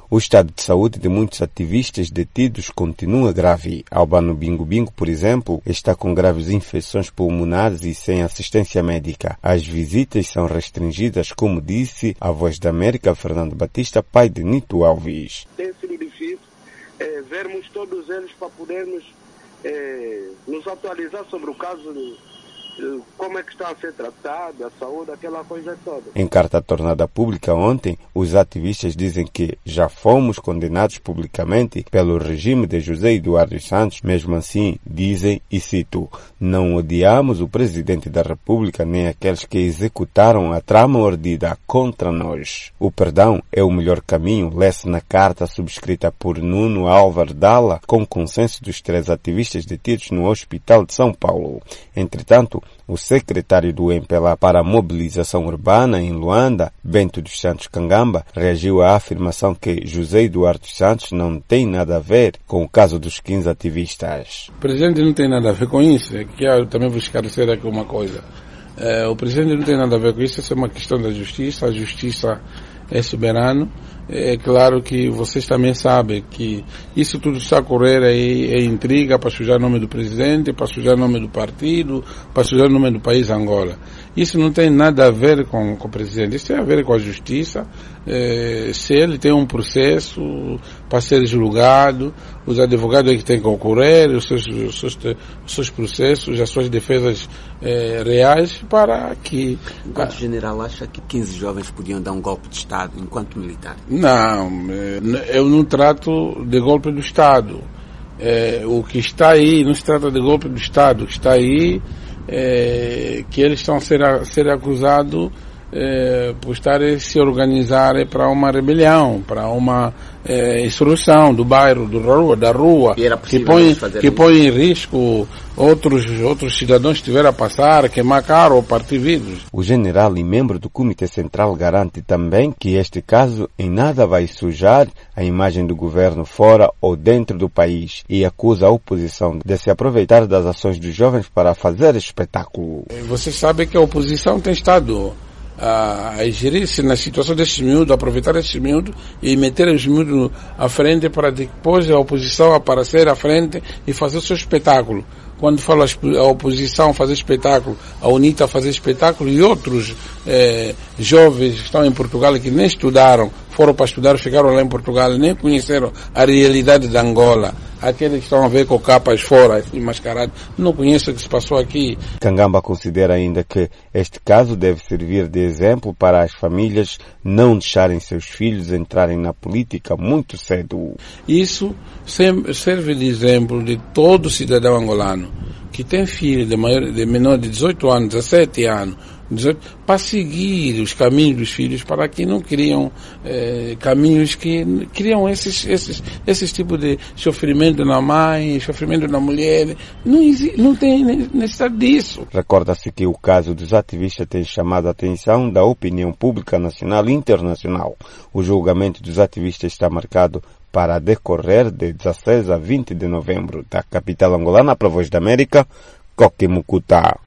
O estado de saúde de muitos ativistas detidos continua grave. Albano Bingo Bingo, por exemplo, está com graves infecções pulmonares e sem assistência médica. As visitas são restringidas, como disse a Voz da América, Fernando Batista, pai de Nito Alves. Tem sido difícil vermos todos eles para podermos nos atualizar sobre o caso, como é que está a ser tratado, a saúde, aquela coisa toda. Em carta tornada pública ontem, os ativistas dizem que já fomos condenados publicamente pelo regime de José Eduardo Santos. Mesmo assim, dizem, e cito, não odiamos o presidente da República nem aqueles que executaram a trama ordida contra nós. O perdão é o melhor caminho, lê-se na carta subscrita por Nuno Álvaro Dalla, com consenso dos 3 ativistas detidos no Hospital de São Paulo. Entretanto, o secretário do MPLA para a Mobilização Urbana em Luanda, Bento dos Santos Kangamba, reagiu à afirmação que José Eduardo Santos não tem nada a ver com o caso dos 15 ativistas. O presidente não tem nada a ver com isso, que eu também vou esclarecer aqui uma coisa. O presidente não tem nada a ver com isso, isso é uma questão da justiça, a justiça é soberana. É claro que vocês também sabem que isso tudo está a correr aí, é intriga para sujar o nome do presidente, para sujar o nome do partido, para sujar o nome do país Angola. Isso não tem nada a ver com o presidente, isso tem a ver com a justiça. Se ele tem um processo para ser julgado, os advogados é que têm que ocorrer, os seus processos, as suas defesas reais para que... Enquanto general, acha que 15 jovens podiam dar um golpe de Estado enquanto militar? Não, eu não trato de golpe do Estado. O que está aí não se trata de golpe do Estado. O que está aí é que eles estão a ser acusados por estarem se organizarem para uma rebelião, para uma insurreição do bairro, da rua, que põe em risco outros cidadãos que estiveram a passar, queimar carro ou partir vidros. O general e membro do Comitê Central garante também que este caso em nada vai sujar a imagem do governo fora ou dentro do país e acusa a oposição de se aproveitar das ações dos jovens para fazer espetáculo. Você sabe que a oposição tem estado a gerir-se na situação desses miúdos, aproveitar esses miúdos e meter os miúdos à frente para depois a oposição aparecer à frente e fazer o seu espetáculo. Quando falo a oposição fazer espetáculo, a UNITA fazer espetáculo e outros jovens que estão em Portugal e que nem estudaram, foram para estudar, ficaram lá em Portugal, nem conheceram a realidade de Angola. Aqueles que estão a ver com capas fora, assim, mascarados, não conhecem o que se passou aqui. Kangamba considera ainda que este caso deve servir de exemplo para as famílias não deixarem seus filhos entrarem na política muito cedo. Isso serve de exemplo de todo cidadão angolano que tem filho de menor de 18 anos, 17 anos, para seguir os caminhos dos filhos, para que não criam caminhos que criam esses tipos de sofrimento na mãe, sofrimento na mulher. Não tem necessidade disso. Recorda-se que o caso dos ativistas tem chamado a atenção da opinião pública nacional e internacional. O julgamento dos ativistas está marcado para decorrer de 16 a 20 de novembro. Da capital angolana para a Voz da América, Coque Mucuta.